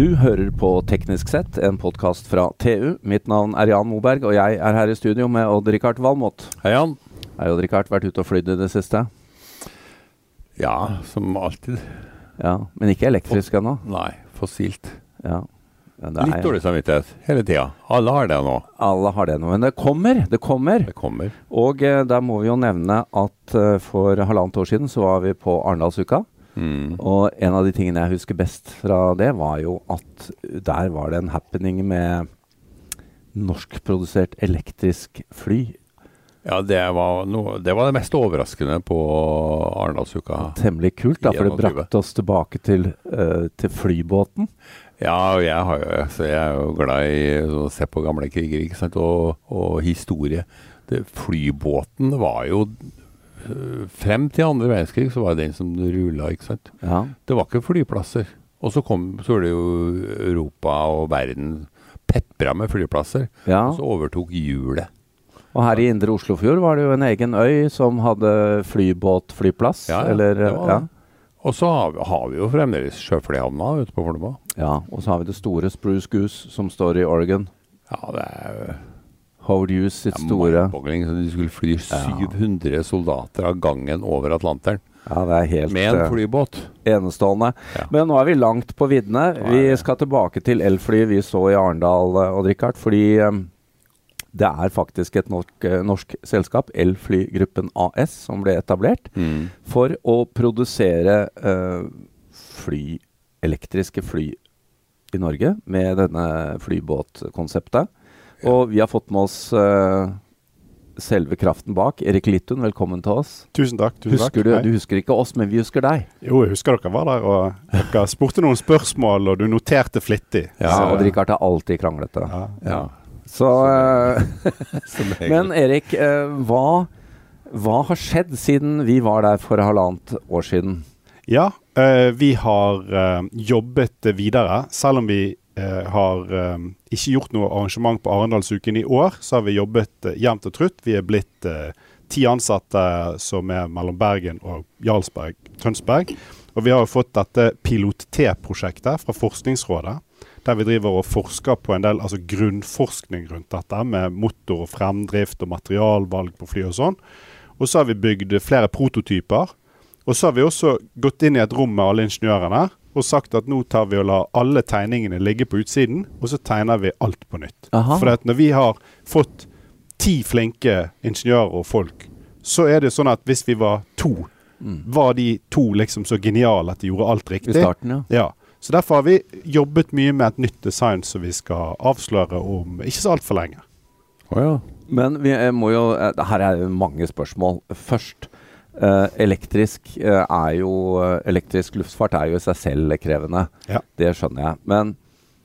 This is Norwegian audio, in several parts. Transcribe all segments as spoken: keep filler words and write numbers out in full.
Du hører på Teknisk Sett, en podcast fra T U. Mitt navn er Jan Moberg, og jeg er her i studio med Odd-Rikard Valmot. Hei Jan. Hei Odd-Rikard, vært ute og flydd i det siste? Ja, som alltid. Ja, men ikke elektrisk ennå? Nei, fossilt. Ja. Ja, det Litt er- dårlig samvittighet, hele tida. Alle har det nå. Alle har det nå, men det kommer, det kommer. Det kommer. Og eh, der må vi jo nevne at eh, for halvannet år siden så var vi på Arendalsuka. Mm. Og en av de tingene jeg husker best fra det var jo at der var det en happening med norskprodusert elektrisk fly. Ja, det var, noe, det var det mest overraskende på Arendalsuka. Temmelig kult da, for det enogtyve. brakte oss tilbake til, eh, til flybåten. Ja, og jeg, har jo, så jeg er jo glad i å se på gamle kriger, ikke sant, og, og historie. Det, flybåten var jo, øh, frem til andre verdenskrig, så var det den som rullet, ikke sant. Ja. Det var ikke flyplasser. Og så kom, så var det jo Europa og verden peppret med flyplasser. Ja. Og så overtok hjulet. Og her i Indre Oslofjord var det jo en egen øy som hadde flybåtflyplass. Ja, ja, eller, det var ja. det. Og så har vi, har vi jo fremdeles sjøflyhavna ute på Fornebu. Ja, og så har vi det store Spruce Goose som står i Oregon. Ja, det er jo Howard Hughes sitt det er store. mindboggling, så de skulle fly syv hundre soldater av gangen over Atlanteren. Ja, det er helt Med en eh, flybåt. enestående. Ja. Men nå er vi langt på viddene. Nå er Vi det- skal tilbake til elfly vi så i Arendal, eh, Odd-Rikard, fordi eh, det er faktisk et norsk, eh, norsk selskap, Elflygruppen A S, som ble etablert Mm. for å produsere eh, fly, elektriske fly i Norge med denne flybåtkonseptet. Ja. Og vi har fått med oss eh, selve kraften bak. Erik Littun, velkommen til oss. Tusen takk. Tusen Husker takk. du, Hei. du husker ikke oss, men vi husker deg. Jo, jeg husker dere var der, og dere spurte noen spørsmål, og du noterte flittig. Ja, Så- Odd-Rikard er alltid kranglete. Ja. Ja. Så, eh, Som regel. men Erik, eh, hva, hva har skjedd siden vi var der for halvannet år siden? Ja, eh, vi har eh, jobbet videre, selv om vi eh, har eh, ikke gjort noe arrangement på Arendalsuken i år, så har vi jobbet eh, jevnt og trutt. Vi er blitt eh, ti ansatte som er mellom Bergen og Jarlsberg, Tønsberg. Og vi har jo fått dette Pilot-T-prosjektet fra Forskningsrådet, der vi driver og forsker på en del altså grunnforskning rundt dette, med motor og fremdrift og materialvalg på fly og sånn. Og så har vi bygd flere prototyper. Og så har vi også gått inn i et rom med alle ingeniørene og sagt at nå tar vi og lar alle tegningene ligge på utsiden, og så tegner vi alt på nytt. Aha. For at når vi har fått ti flinke ingeniører og folk, så er det sånn at hvis vi var to, Mm. var de to liksom så geniale at de gjorde alt I riktig. starten, ja. Ja. Så derfor har vi jobbet mye med et nytt design som vi skal avsløre om ikke så alt for lenge. Å ja. Men vi eh, må jo, eh, her er jo mange spørsmål. Først, eh, elektrisk, eh, er jo, eh, elektrisk luftfart er jo i seg selv krevende. Ja. Det skjønner jeg. Men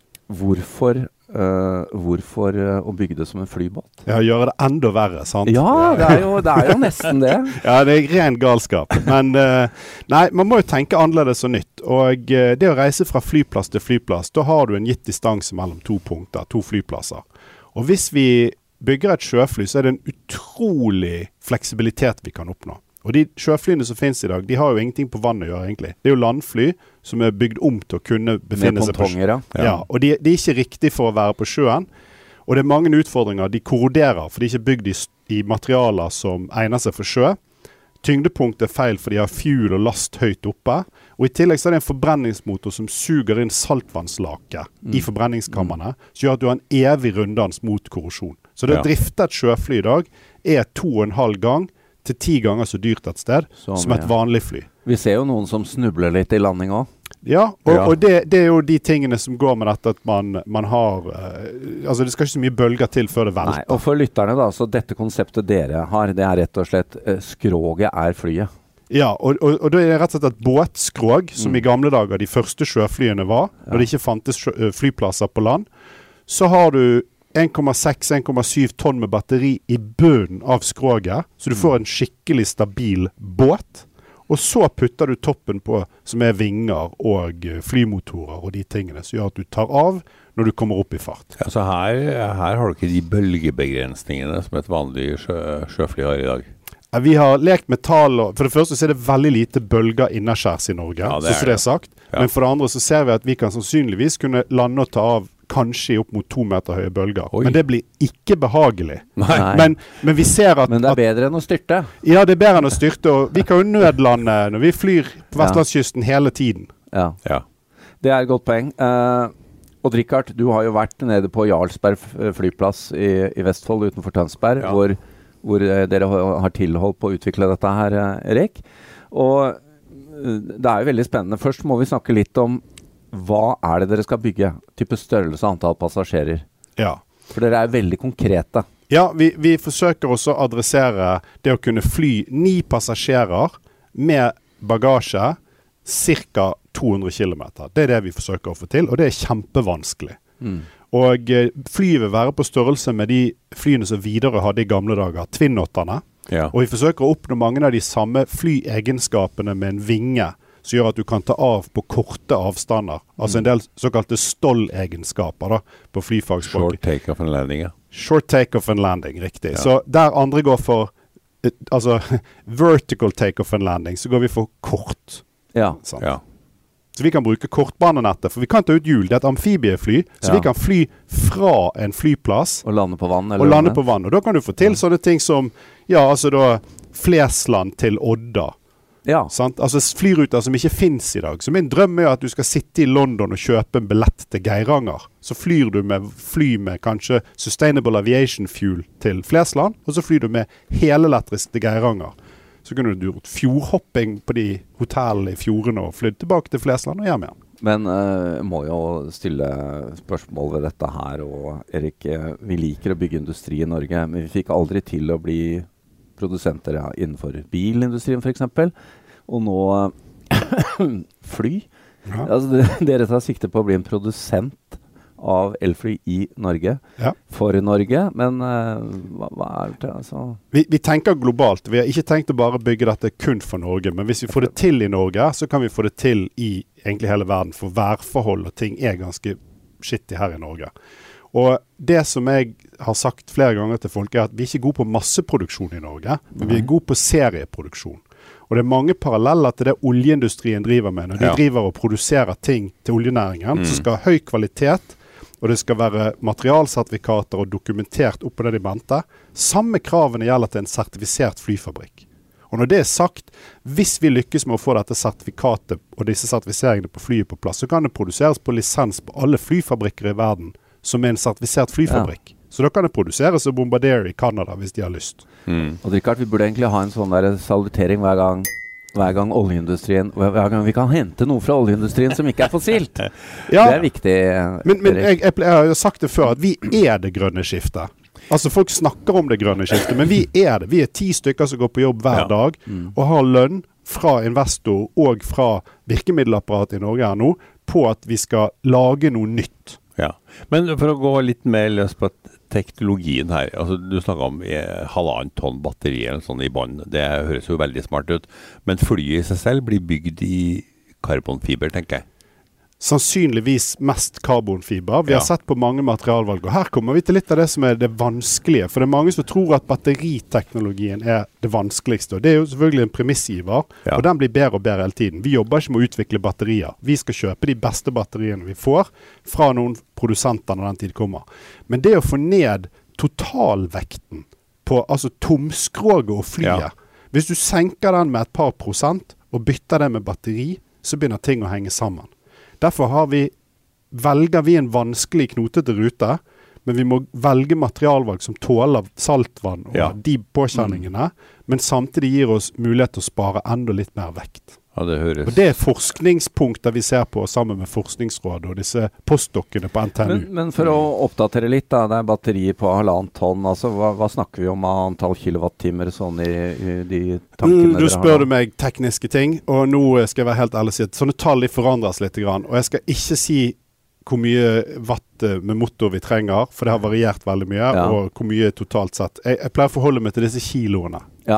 hvorfor, eh, hvorfor eh, å bygge det som en flybåt? Ja, gjøre det enda verre, sant? Ja, det er jo, det er jo nesten det. Ja, det er ren galskap. Men eh, nei, man må jo tenke annerledes og nytt. Og eh, det å reise fra flyplass til flyplass, da har du en gitt distanse mellom to punkter, to flyplasser. Og hvis vi bygger et sjøfly, så er det en utrolig fleksibilitet vi kan oppnå. Og de sjøflyene som finnes i dag, de har jo ingenting på vann å gjøre egentlig. Det er jo landfly som er bygd om til å kunne Med befinne seg på sjøen. pontonger, ja. Ja, og de, de er ikke riktig for å være på sjøen. Og det er mange utfordringer. De korroderer, for de er ikke bygd i, s- i materialer som egner seg for sjø. Tyngdepunktet er feil, for de har fuel og last høyt oppe. Og i tillegg så er det en forbrenningsmotor som suger inn saltvannslake Mm. i forbrenningskammerne, som gjør at du har en evig runddans mot korrosjon. Så det Ja. å drifte et sjøfly i dag er to og en halv gang til ti ganger så dyrt et sted Som, som et ja. vanlig fly. Vi ser jo noen som snubler litt i landing også. Ja, og, Ja. og det, det er jo de tingene som går med dette at man, man har eh, Altså det skal ikke så mye bølger til før det Nei, velter. og for lytterne da, så dette konseptet dere har, det er rett og slett, eh, skroget er flyet. Ja, og, og, og det er rett og slett et båtskrog, som Mm. i gamle dager de første sjøflyene var, Ja. når det ikke fantes sjø, ø, flyplasser på land. Så har du en komma seks til en komma syv tonn med batteri i bunnen av skroget, så du Mm. får en skikkelig stabil båt. Og så putter du toppen på, som er vinger og ø, flymotorer og de tingene, som gjør at du tar av når du kommer opp i fart. Ja, så her, her har du ikke de bølgebegrensningene som et vanlig sjø, sjøfly har i dag. Vi har lekt med tall, og for det første så er det veldig lite bølger innerskjærs i Norge, Ja, det så, er så det er sagt. Ja. Men for det andre så ser vi at vi kan sannsynligvis kunne lande og ta av kanskje opp mot to meter høye bølger. Oi. Men det blir ikke behagelig. Nei. Nei. Men, men vi ser at, Men det er at bedre enn å styrte. ja, det er bedre enn å styrte, og vi kan jo nødlande når vi flyr på Ja. Vestlandskysten hele tiden. Ja, Ja. det er et godt poeng. Uh, og Richard, du har jo vært nede på Jarlsberg f- flyplass i, i Vestfold utenfor Tønsberg, Ja. hvor, hvor eh, dere har har tilholdt på å utvikle dette her, eh, Erik. Og eh, det er jo veldig spennende. Først må vi snakke litt om hva er det dere skal bygge? Type størrelse og antall passasjerer. Ja. For dere er veldig konkrete. Ja, vi, vi forsøker også å adressere det å kunne fly ni passasjerer med bagasje ca. to hundre kilometer. Det er det vi forsøker å få til, og det er kjempevanskelig. Mm. Og eh, flyet vil være på størrelse med de flyene som Widerøe hadde i gamle dager, Twin-Otterne. Ja. Og vi forsøker å oppnå mange av de samme flyegenskapene med en vinge, som gjør at du kan ta av på korte avstander. Altså en del såkalte stollegenskaper da, på flyfagspråket. Short take off and landing, ja. Short take-off and landing, riktig. Ja. Så der andre går for eh, altså vertical take-off and landing, så går vi for kort. Ja. Sant? Ja. Så vi kan bruke kortbanenettet, for vi kan ta ut hjul. Det er et amfibiefly, så Ja. vi kan fly fra en flyplass Og lande på vann? Eller og lande noe? på vann. Og da kan du få til sånne ting som, ja, altså da, Flesland til Odda. Ja. Sant? Altså flyruter som ikke finnes i dag. Så min drøm er at du skal sitte i London og kjøpe en billett til Geiranger. Så flyr du med fly med kanskje Sustainable Aviation Fuel til Flesland, og så flyr du med helelektrisk til Geiranger. Så kunne du gjort fjordhopping på de hotellene i fjordene og flydd tilbake til Flesland og hjem igjen. Men uh, må jo stille spørsmål ved dette her. Og Erik, eh, vi liker å bygge industri i Norge, men vi fikk aldri til å bli produsenter ja, innenfor bilindustrien for eksempel. Og nå fly. Ja. Altså, det, dere tar sikte på å bli en produsent av elfly i Norge. Ja. For Norge, men uh, hva, hva er det altså? Vi, vi tenker globalt. Vi har ikke tenkt å bare bygge dette kun for Norge, men hvis vi får det til i Norge, så kan vi få det til i egentlig hele verden, for værforhold og ting er ganske skittig her i Norge. Og det som jeg har sagt flere ganger til folk er at vi er ikke gode på masseproduksjon i Norge, men vi er gode på serieproduksjon. Og det er mange paralleller til det oljeindustrien driver med. Når de Ja. driver og produserer ting til oljenæringen, Mm. så skal ha høy kvalitet, og det skal være materialsertifikater og dokumentert opp på det de mente. Samme kravene gjelder til en sertifisert flyfabrikk. Og når det er sagt, hvis vi lykkes med å få dette sertifikatet og disse sertifiseringene på flyet på plass, så kan det produseres på lisens på alle flyfabrikker i verden som er en sertifisert flyfabrikk. Så da kan det produseres av Bombardier i Canada hvis de har lyst. Mm. Og Richard, vi burde egentlig ha en sånn der salutering hver gang hver gang oljeindustrien hver hver gang vi kan hente noe fra oljeindustrien som ikke er fossilt. Ja, Det er viktig. eh, men, men Erik. jeg, jeg, jeg har jo sagt det før, at vi er det grønne skiftet. Altså folk snakker om det grønne skiftet, men vi er det. Vi er ti stykker som går på jobb hver Ja. dag, Mm. og har lønn fra investor og fra virkemiddelapparatet i Norge her nå, på at vi skal lage noe nytt. Ja. Men for å gå litt mer løs på teknologien her. Altså, du snakket om eh, halvannet tonn batteri eller sånn i bånd. Det høres jo veldig smart ut. Men flyet i seg selv blir bygd i karbonfiber, tenker jeg. Sannsynligvis mest karbonfiber. Vi Ja. har sett på mange materialvalg, og her kommer vi til litt av det som er det vanskelige. For det er mange som tror at batteriteknologien er det vanskeligste. Og det er jo selvfølgelig en premissgiver, Ja. og den blir bedre og bedre hele tiden. Vi jobber ikke med å utvikle batterier. Vi skal kjøpe de beste batteriene vi får fra noen produsenter når den tid kommer. Men det å få ned totalvekten på altså tomskroget og flyet, Ja. hvis du senker den med et par prosent og bytter det med batteri, så begynner ting å henge sammen. Derfor har vi, velger vi en vanskelig knotete rute, men vi må velge materialvalg som tåler saltvann og Ja. de påkjenningene, men samtidig gir oss mulighet til å spare enda litt mer vekt. Ja, det høres Og det er forskningspunkter vi ser på sammen med Forskningsrådet og disse postdokkene på N T N U. Men, men for å oppdatere litt, da, det er batteri på halvannet tonn. Altså, hva, hva snakker vi om av antall kilowattimer sånn i, i de tankene Mm, du dere spør har? du meg tekniske ting, og nå skal jeg være helt ærlig og si at sånne tall de forandres litt. Grann, og jeg skal ikke si hvor mye watt eh, med motor vi trenger, for det har variert veldig mye, Ja. og hvor mye totalt sett. Jeg, jeg pleier å forholde meg til disse kiloene. Ja.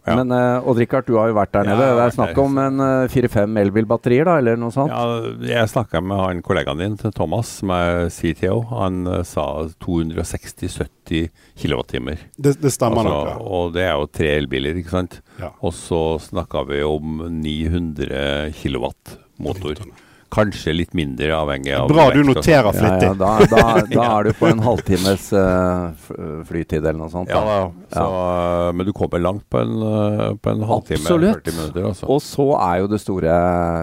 Ja. Men uh, Odd-Rikard, du har jo vært der nede. Ja, det er snakk om en uh, fire-fem elbilbatterier da, eller noe sånt? Ja, jeg snakket med han kollegaen din, Thomas, som er C T O. Han uh, sa to hundre seksti til sytti kilowattimer. Det, det stemmer altså, nok. Og det er jo tre elbiler, ikke sant? Ja. Og så snakket vi om ni hundre kilowatt motor. Kanskje litt mindre avhengig av... Bra, du noterer flittig. Ja, ja, da, da, da er du på en halvtimes uh, flytid eller noe sånt. Da. Ja, da. Så, ja. Men du kommer langt på en, på en halvtime, Absolutt. førti minutter. Altså. Og så er jo det store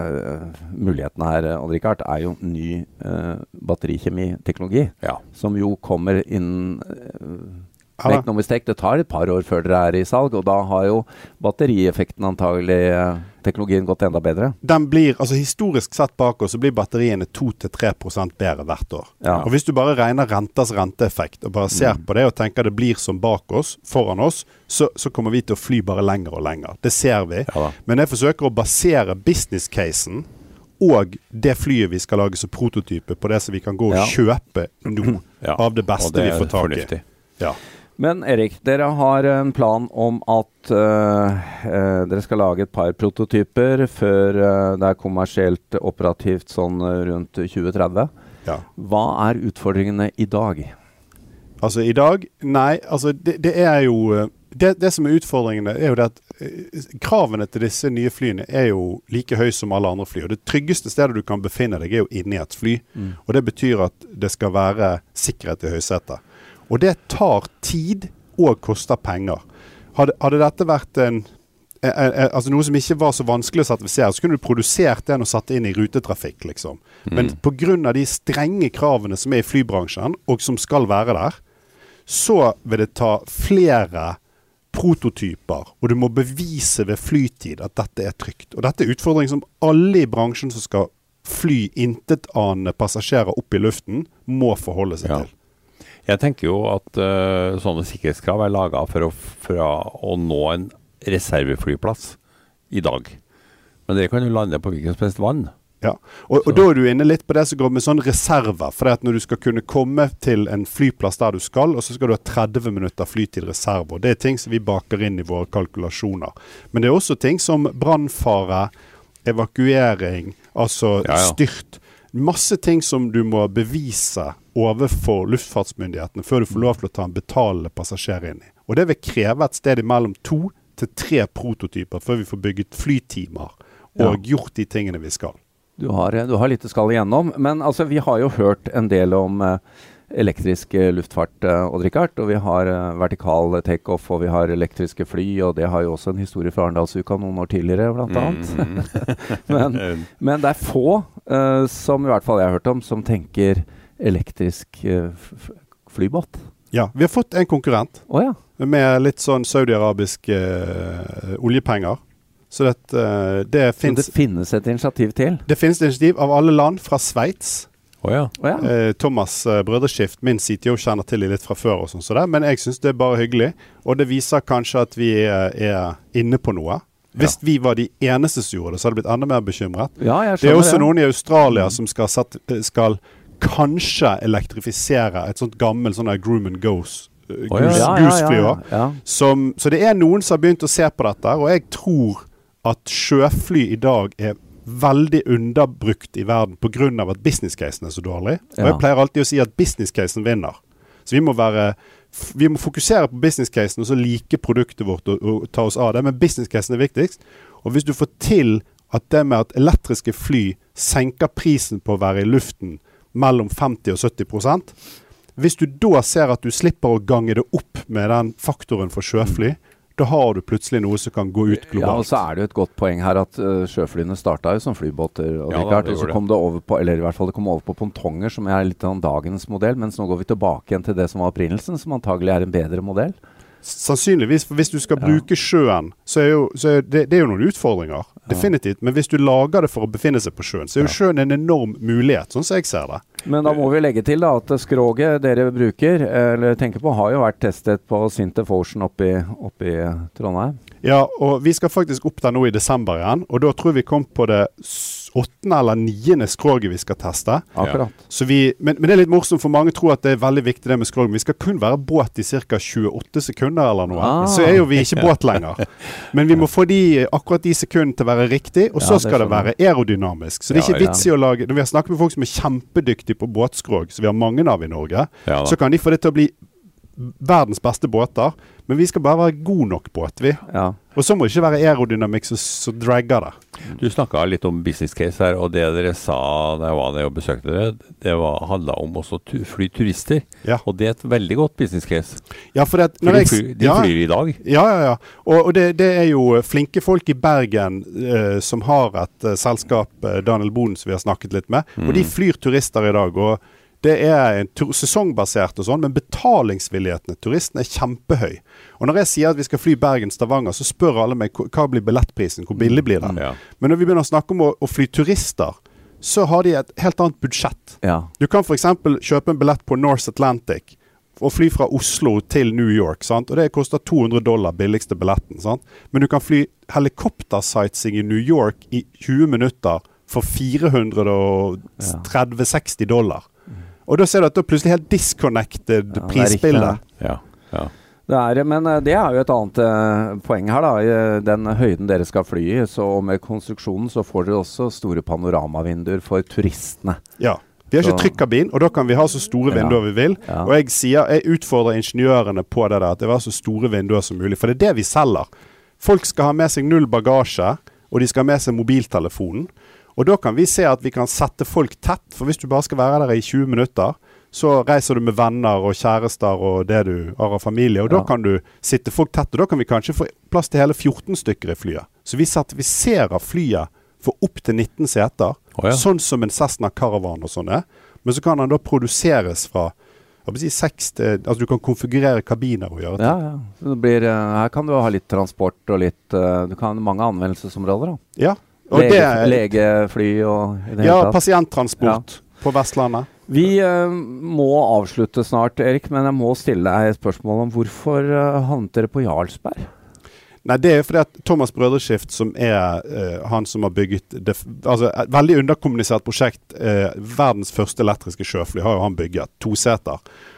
uh, muligheten her, Odd-Rikard, er jo ny uh, batterikjemiteknologi, ja. Som jo kommer inn... Uh, Make no mistake, det tar et par år før dere er i salg, og da har jo batterieffekten antagelig eh, teknologien gått enda bedre. Den blir, altså historisk sett bak oss, så blir batteriene to til tre prosent bedre hvert år. Ja. Og hvis du bare regner renters renteeffekt, og bare ser mm. på det og tenker det blir som bak oss, foran oss, så, så kommer vi til å fly bare lenger og lenger. Det ser vi. Ja, men jeg forsøker å basere business-casen og det flyet vi skal lage som prototype på det som vi kan gå og ja. Kjøpe nå ja. Av det beste det vi får tak i. Ja. Men Erik, dere har en plan om at uh, uh, dere skal lage et par prototyper før uh, det er kommersielt operativt sånn rundt tjue tretti. Ja. Hva er utfordringene i dag? Altså i dag? Nei, altså det, det er jo det, det som er utfordringene er jo det at uh, kravene til disse nye flyene er jo like høy som alle andre fly. Og det tryggeste stedet du kan befinne deg er jo inni et fly. Mm. Og det betyr at det skal være sikkerhet i høysetet. Og det tar tid og koster penger. Hadde, hadde dette vært en, en, en, altså noe som ikke var så vanskelig å sertifisere, så kunne du produsert den og satt inn i rutetrafikk, liksom. Mm. Men på grunn av de strenge kravene som er i flybransjen, og som skal være der, så vil det ta flere prototyper, og du må bevise ved flytid at dette er trygt. Og dette er utfordring som alle i bransjen som skal fly intetanende passasjerer opp i luften, må forholde seg ja. Til. Jeg tenker jo at uh, sånne sikkerhetskrav er laget for å, for å nå en reserveflyplass i dag. Men det kan jo lande på hvilket som helst vann. Ja, og, og da er du inne litt på det som går med sånn reserver, for at når du skal kunne komme til en flyplass der du skal, og så skal du ha tretti minutter flytid reserver. Det er ting som vi baker inn i våre kalkulasjoner. Men det er også ting som brannfare, evakuering, altså ja, ja. Styrt. Masse ting som du må bevise overfor luftfartsmyndighetene før du får lov til å ta en betalende passasjer inn i. Og det vil kreve et sted mellom to til tre prototyper før vi får bygget flytimer og ja. Gjort de tingene vi skal. Du har, du har litt skal igjennom, men altså, vi har jo hørt en del om uh, elektrisk uh, luftfart, uh, Odd-Rikard, og vi har uh, vertikal takeoff, og vi har elektriske fly, og det har jo også en historie fra Arendalsuka noen år tidligere, blant annet. Mm. men, men det er få, uh, som i hvert fall jeg har hørt om, som tenker elektrisk uh, flybåt. Ja, vi har fått en konkurrent oh, ja. Med litt sånn saudi-arabisk uh, oljepenger. Så det, uh, det, finnes, Så det finnes et initiativ til? Det finnes et initiativ av alle land fra Sveits. Oh, ja. Oh, ja. uh, Thomas uh, Brødreskift, min C T O, kjenner til litt fra før, og sånn, så det, men jeg synes det er bare hyggelig. Og det viser kanskje at vi uh, er inne på noe. Hvis ja. Vi var de eneste som gjorde det, så hadde jeg blitt enda mer bekymret. Ja, jeg det er også det. Noen i Australia mm. som skal, satt, skal kanskje elektrifisere et sånt gammelt sånn Groom and Goes uh, oh, ja. Goose-fly. Ja, ja, ja, ja. Som, så det er noen som har begynt å se på dette, og jeg tror at sjøfly i dag er veldig underbrukt i verden på grunn av at business-casen er så dårlig. Og jeg pleier alltid å si at business-casen vinner. Så vi må være vi må fokusere på business-casen og så like produktet vårt og, og ta oss av det, men business-casen er viktigst. Og hvis du får til at det med at elektriske fly senker prisen på å være i luften mellom femti og sytti prosent, hvis du da ser at du slipper å gange det opp med den faktoren for sjøfly, da har du plutselig noe som kan gå ut globalt. Ja, og så er det jo et godt poeng her at uh, sjøflyene startet jo som flybåter, og, ja, da, og så kom det over på, eller i hvert fall det kom over på pontonger, som er litt av dagens modell, mens nå går vi tilbake igjen til det som var opprinnelsen, som antagelig er en bedre modell. Sannsynligvis, for hvis du skal ja. Bruke sjøen, så er, jo, så er det, det er jo noen utfordringer, ja. Definitivt. Men hvis du lager det for å befinne seg på sjøen, så er jo sjøen en enorm mulighet, sånn som jeg ser det. Men da må vi legge til da, at skroget dere bruker, eller tenker på, har jo vært testet på Sintef Ocean oppe i, oppe i Trondheim. Ja, og vi skal faktisk opp der nå i desember igjen, og da tror vi kom på det åttende eller niende skroget vi skal teste. Akkurat. Så vi, men, men det er litt morsomt, for mange tror at det er veldig viktig det med skroget. Vi skal kun være båt i ca. tjueåtte sekunder eller noe. Ah. Så er jo vi ikke båt lenger. Men vi må få de, akkurat de sekundene til å være riktig, og så Ja, det skal det skjønner være aerodynamisk. Så det er ikke Ja, vits i å lage, når vi har snakket med folk som er kjempedyktige på båtskrog, så vi har mange av i Norge, Ja, da. så kan de få det til å bli verdens beste båter, men vi skal bare være god nok båt, vi. Ja. Og så må det ikke være aerodynamikk som så dragger det. Du snakket litt om business case her, og det dere sa da jeg var der og besøkte dere, det var, handlet om også tu, fly turister. Ja. Og det er et veldig godt business case. Ja, for det, For når de, jeg, fly, de ja, flyr i dag. Ja, ja, ja. Og, og det, det er jo flinke folk i Bergen eh, som har et eh, selskap, eh, Daniel Boden, som vi har snakket litt med. Og de flyr turister i dag. Og det er en tur- sesongbasert og sånn, men betalingsvilligheten til turisten er kjempehøy. Og når jeg sier at vi skal fly Bergen-Stavanger, så spør alle meg hva hva blir billettprisen, hvor billig blir det? Ja. Men når vi begynner å snakke om å, å fly turister, så har de et helt annet budsjett. Ja. Du kan for eksempel kjøpe en billett på North Atlantic og fly fra Oslo til New York, sant? Og det koster to hundre dollar, billigste billetten, sant? Men du kan fly helikoptersightseeing i New York i tjue minutter for fire hundre tretti til seksti dollar. Og da ser du at det er plutselig helt disconnected Ja, det er prisbilde. riktig, Ja, ja. Det er, men eh, det er jo et annet eh, poeng her da, i eh, den høyden dere skal fly i, så med konstruksjonen så får dere også store panoramavinduer for turistene. Ja. Vi har ikke Så- trykkabin, og da kan vi ha så store Ja. vinduer vi vil. Ja. Og jeg sier, jeg utfordrer ingeniørene på det der, at det var så store vinduer som mulig. For det er det vi selger. Folk skal ha med seg null bagasje, og de skal ha med seg mobiltelefonen. Og da kan vi se at vi kan sette folk tett, for hvis du bare skal være der i tjue minutter, så reiser du med venner og kjærester og det du har av familie, og Ja. da kan du sitte folk tett, og da kan vi kanskje få plass til hele fjorten stykker i flyet. Så vi sertifiserer flyet for opp til nitten seter, Å ja. sånn som en Cessna Caravan og sånn er. Men så kan den da produseres fra, jeg vil si, seks til, altså du kan konfigurere kabiner og gjøre ting. Ja, ja. Så det blir, eh, her kan du ha litt transport og litt, eh, du kan ha mange anvendelsesområder da. Ja, og Lege, det er, legefly og i det ja, hele tatt. pasienttransport på Vestlandet. Vi eh, må avslutte snart, Erik, men jeg må stille deg et spørsmål om hvorfor uh, havnet dere på Jarlsberg? Nei, det er fordi at Thomas Brødreskift, som er eh, han som har bygget det, altså et veldig underkommunisert prosjekt, eh, verdens første elektriske sjøfly, har jo han bygget, to seter.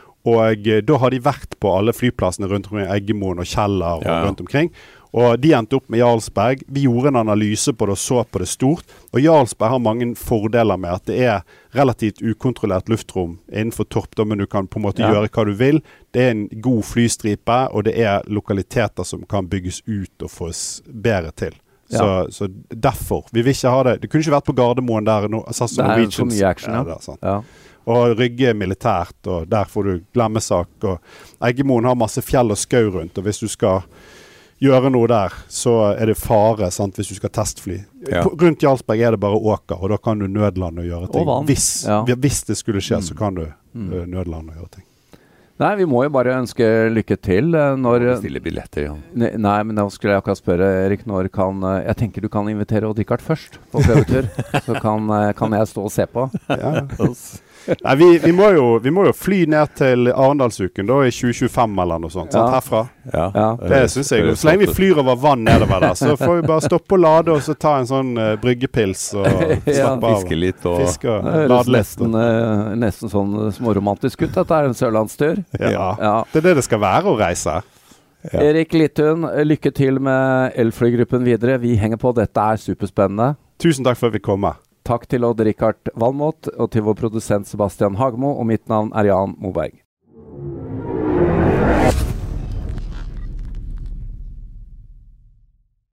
Og eh, da har de vært på alle flyplassene rundt omkring, Eggemoen og Kjeller og Ja. rundt omkring. Og de endte opp med Jarlsberg. Vi gjorde en analyse på det og så på det stort. Og Jarlsberg har mange fordeler med at det er relativt ukontrollert luftrom innenfor toppdommen. Du kan på en måte Ja. gjøre hva du vil. Det er en god flystripe, og det er lokaliteter som kan bygges ut og fås bedre til. Så, Ja. så derfor. Vi vil ikke ha det. Det kunne ikke vært på Gardermoen der no, SAS Det og er Norwegian. for mye action, ja. det er sant. Ja. Og Rygge militært, og der får du glemmesak. Og Eggemoen har masse fjell og skau rundt, og hvis du skal gjøre noe der, så er det fare, sant, hvis du skal testfly. Ja. På, rundt Jarlsberg er det bare åker, og da kan du nødlande og gjøre ting. vann. Hvis, Ja. hvis det skulle skje, Mm. så kan du Mm. uh, nødlande og gjøre ting. Nei, vi må jo bare ønske lykke til eh, når... Bestille billetter, ja. Ne- Nei, men da skulle jeg akkurat spørre, Erik, når kan... eh, Jeg tenker du kan invitere Odd-Rikard først på prøvetur, så kan, eh, kan jeg stå og se på. Ja. Nei, vi, vi, må jo, vi må jo fly ned til Arendalsuken da i tjue tjuefem eller noe sånt, sant, Ja. herfra. Ja. Ja. Det syns jeg. Så lenge vi flyr over vann nedover der, så får vi bare stoppe og lade, og så ta en sånn uh, bryggepils og Ja. slappe av. Fiske litt og Fiske og Det høres lade litt. nesten, eh, nesten sånn småromantisk ut. Dette er en sørlandstur. Ja. Ja. Det er det det skal være å reise. Ja. Erik Littun, lykke til med Elflygruppen videre. Vi henger på. Dette er superspennende. Tusen takk for at vi kom med. Takk til Odd-Rikard Valmot og til vår produsent Sebastian Hagemo, og mitt navn er Jan Moberg.